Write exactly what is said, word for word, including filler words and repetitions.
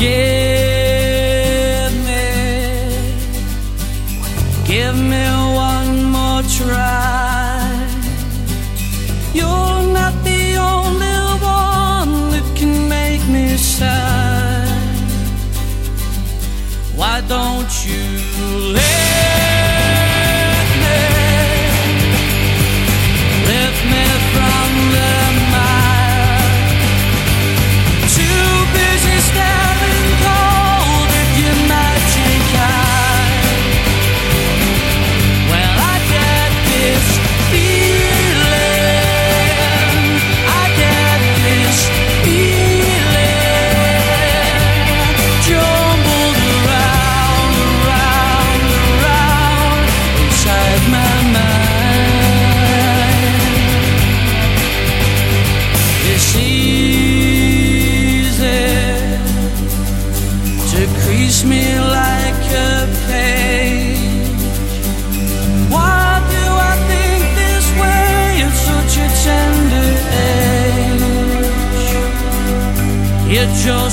Give me, give me one more try. You're not the only one that can make me sad. Why don't you let me lift me from the mire? Too busy standing cold at your magic eye. Well, I get this feeling, I get this feeling, jumbled around, around, around inside my mind. It's easy to crease me like a page. Why do I think this way at such a tender age? It just